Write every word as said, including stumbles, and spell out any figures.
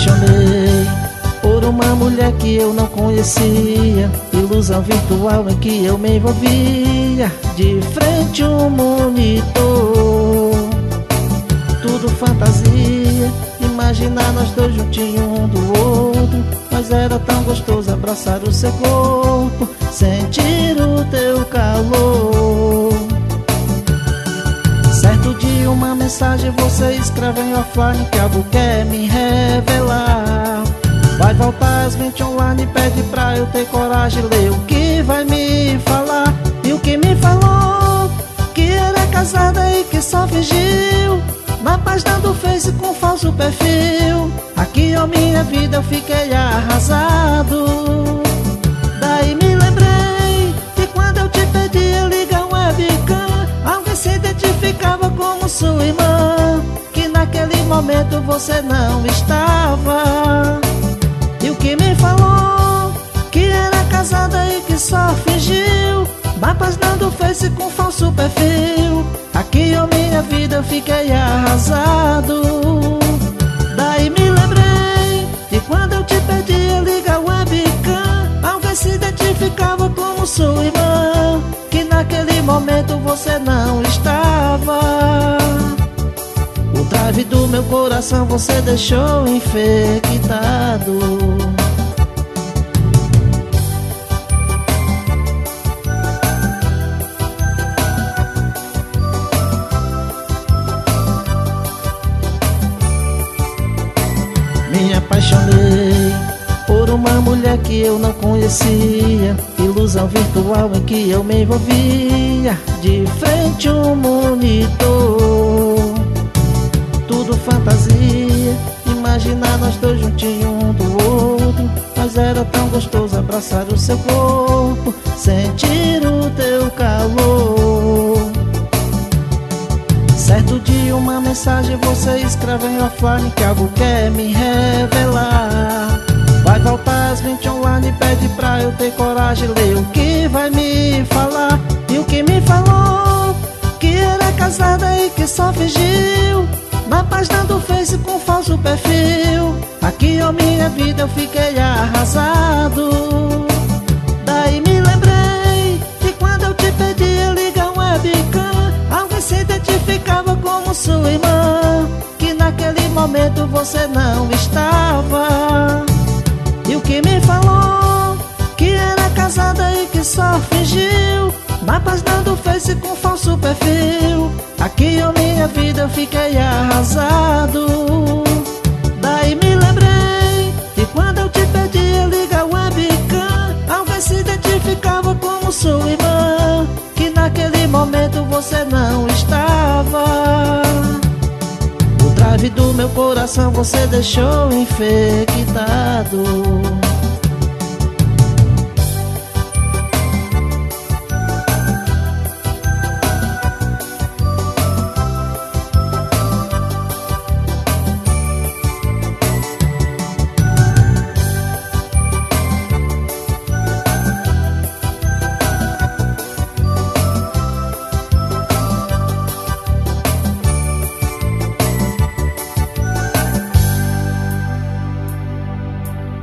apaixonei por uma mulher que eu não conhecia, ilusão virtual em que eu me envolvia, de frente um monitor, tudo fantasia, imaginar nós dois juntinhos um do outro, mas era tão gostoso abraçar o seu corpo, sentir o teu calor. Certo dia uma mensagem você escreve em offline que algo quer me revelar. Vai voltar às vinte online, pede pra eu ter coragem, ler o que vai me falar. E o que me falou, que era casada e que só fingiu, na página do Face com falso perfil. Aqui ó minha vida eu fiquei arrasado. Daí me lembrei de quando eu te pedi ligar um webcam, alguém se identificava como sua irmã, que naquele momento você não estava. E o que me falou, que era casada e que só fingiu, na página do Face com falso perfil. Aqui ó minha vida eu fiquei arrasado. Daí me lembrei de quando eu te pedi ligar o webcam, alguém se identificava como sua irmã, que naquele momento você não estava. O drive do meu coração você deixou infectado. Me apaixonei por uma mulher que eu não conhecia, ilusão virtual em que eu me envolvia, de frente um monitor, tudo fantasia, imaginar nós dois juntinhos um do outro, mas era tão gostoso abraçar o seu corpo, sentir o teu calor. Certo dia uma mensagem você escreve em offline que algo quer me revelar. Vai voltar às vinte online, pede pra eu ter coragem, ler o que vai me falar. E o que me falou, que era casada e que só fingiu, na página do Face com falso perfil. Aqui ó minha vida eu fiquei arrasado. Daí me lembrei de quando eu te pedi ligar um webcam, alguém se identificava como sua irmã, que naquele momento você não estava. E o que me falou, que era casada e que só fingiu, na página do Face com falso perfil. Aqui ó minha vida eu fiquei arrasado. Daí me lembrei de quando eu te pedi ligar o webcam, alguém se identificava como sua irmã, que naquele momento você não estava. O drive do meu coração você deixou infectado.